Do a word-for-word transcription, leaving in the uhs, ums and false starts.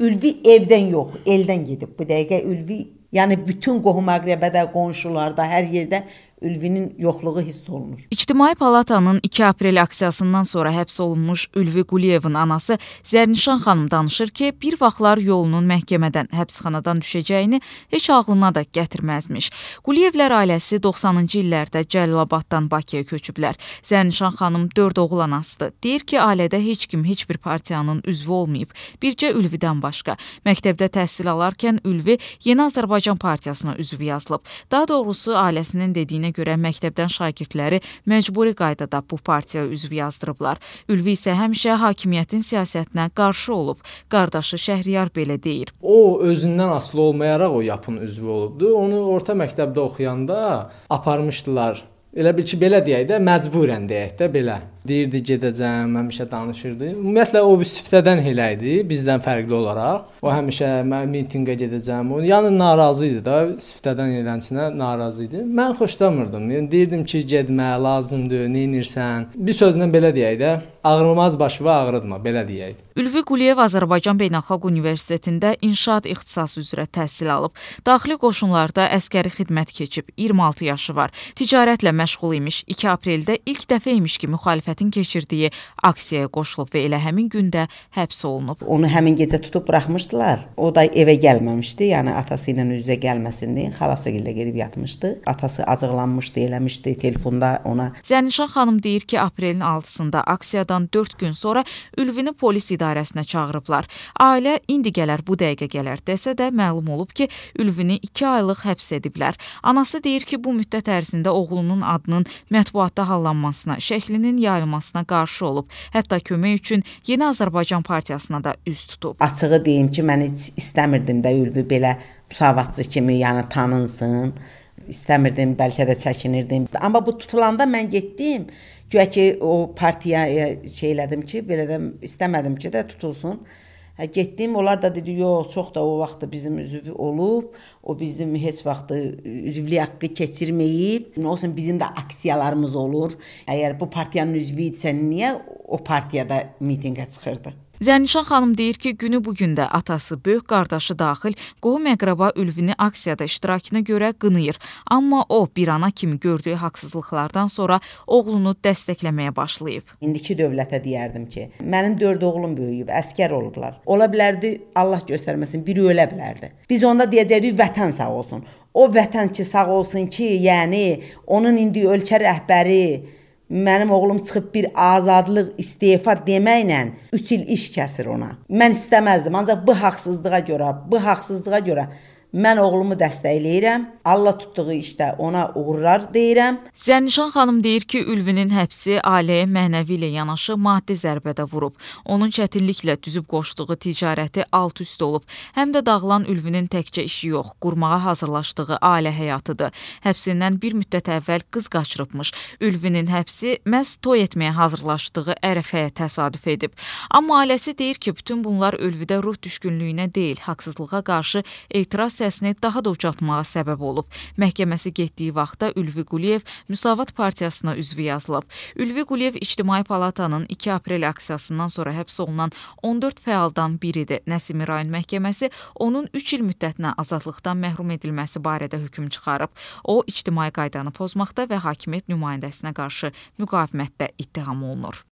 Ülvi evdən yox, eldən gedib. Bu dəqiqə Ülvi, yəni bütün qohum-əqrəbədə, qonşularda, hər yerdə Ülvinin yoxluğu hiss olunur. İctimai Palatanın iki aprel aksiyasından sonra həbs olunmuş Ülvi Quliyevin anası Zərnişan xanım danışır ki, bir vaxtlar yolunun məhkəmədən, həbsxanadan düşəcəyini heç ağlına da gətirməzmiş. Quliyevlər ailəsi doxsanıncı illərdə Cəlilabaddan Bakıya köçüblər. Zərnişan xanım dörd oğul anasıdır. Deyir ki, ailədə heç kim heç bir partiyanın üzvü olmayıb, bircə Ülvidən başqa. Məktəbdə təhsil alarkən Ülvi Yeni Azərbaycan Partiyasına üzv yazılıb. Daha doğrusu ailəsinin dediyinə görə məktəbdən şagirdləri məcburi qaydada bu partiyaya üzv yazdırıblar. Ülvi isə həmişə hakimiyyətin siyasətinə qarşı olub. Qardaşı Şəhriyar belə deyir. O özündən asılı olmayaraq o yapın üzvü olubdu. Onu orta məktəbdə oxuyanda aparmışdılar. Elə bil ki, belə deyək də, məcburən deyək də belə. Deyirdi, gedəcəm, həmişə danışırdı. Ümumiyyətlə, o bir siftədən elə idi, bizdən fərqli olaraq. O həmişə mən mitinqə gedəcəm. O, yəni, narazı idi da, siftədən elənsinə narazı idi. Mən xoşlamırdım. Yəni, deyirdim ki, gedmə, lazımdır, neynirsən. Bir sözlə belə deyək də, ağrılmaz başı və ağrıdma, belə deyək. Ülvi Quliyev Azərbaycan Beynəlxalq Universitetində inşaat ixtisası üzrə təhsil alıb. Daxili qoşunlarda əskəri xidmət keçib, iyirmi altı yaşı var. Ticarətlə məşğul imiş. iki apreldə ilk dəfə imiş ki, müxalifətin keçirdiyi aksiyaya qoşulub və elə həmin gündə həbs olunub. Onu həmin gecə tutub buraxmışdılar. O da evə gəlməmişdi, yəni atası ilə üz-üzə gəlməsindi. Xalası ilə gedib yatmışdı. Atası acıqlanmışdı, eləmişdi telefonda ona. Zərnişan xanım deyir ki, aprelin altısında aksiyadan dörd gün sonra Ülvini polis idarəsinə çağırıblar. Ailə indi gələr, bu dəqiqə gələr desə də məlum olub ki, Ülvini iki aylıq həbs ediblər. Anası deyir ki, bu müddət ərzində oğlunun adının mətbuatda hallanmasına, şəklinin yayılmasına qarşı olub. Hətta kömək üçün Yeni Azərbaycan Partiyasına da üz tutub. Açığı deyim ki, mən heç istəmirdim də Ülvi belə müsavatçı kimi, yəni tanınsın. İstəmirdim, bəlkə də çəkinirdim. Amma bu tutulanda mən getdim. Güya ki, o partiyaya şey elədim ki, belə də istəmədim ki də tutulsun. Hə, getdim, onlar da dedi, yox, çox da o vaxtda bizim üzvü olub. O bizim heç vaxtı üzvlük haqqı keçirməyib. Nə olsun, bizim də aksiyalarımız olur. Əgər bu partiyanın üzvü idisə, niyə o partiyada mitinqə çıxırdı? Zərnişan xanım deyir ki, günü bugün də atası, böyük qardaşı daxil qohum-əqrəba Ülvini aksiyada iştirakına görə qınayır. Amma o, bir ana kimi gördüyü haqsızlıqlardan sonra oğlunu dəstəkləməyə başlayıb. İndiki dövlətə deyərdim ki, mənim dörd oğlum böyüyüb, əskər olublar. Ola bilərdi, Allah göstərməsin, biri ölə bilərdi. Biz onda deyəcəkdik, vətən sağ olsun. O vətən ki, sağ olsun ki, yəni onun indi ölkə rəhbəri, mənim oğlum çıxıb bir azadlıq istefa deməklə üç il iş kəsir ona. Mən istəməzdim, ancaq bu haqsızlığa görə, bu haqsızlığa görə mən oğlumu dəstəkləyirəm. Allah tutduğu işdə ona uğurlar deyirəm. Zərnişan xanım deyir ki, Ülvinin həbsi ailəyə mənəvi ilə yanaşı maddi zərbədə vurub. Onun çətinliklə düzüb qoşduğu ticarəti alt-üst olub. Həm də dağılan Ülvinin təkcə işi yox, qurmağa hazırlaşdığı ailə həyatıdır. Həbsindən bir müddət əvvəl qız qaçırıbmış. Ülvinin həbsi məhz toy etməyə hazırlaşdığı ərəfəyə təsadüf edib. Amma ailəsi deyir ki, bütün bunlar Ülvidə ruh düşkünlüyünə deyil, haqsızlığa qarşı etiraz səsini daha da ucaltmağa səbəb olub. Məhkəməsi getdiyi vaxtda Ülvi Quliyev Müsavat Partiyasına üzvü yazılıb. Ülvi Quliyev İctimai Palatanın iki aprel aksiyasından sonra həbs olunan on dörd fəaldan biridir. Nəsimi rayon məhkəməsi onun üç il müddətinə azadlıqdan məhrum edilməsi barədə hökm çıxarıb. O, ictimai qaydanı pozmaqda və hakimiyyət nümayəndəsinə qarşı müqavimətdə ittiham olunur.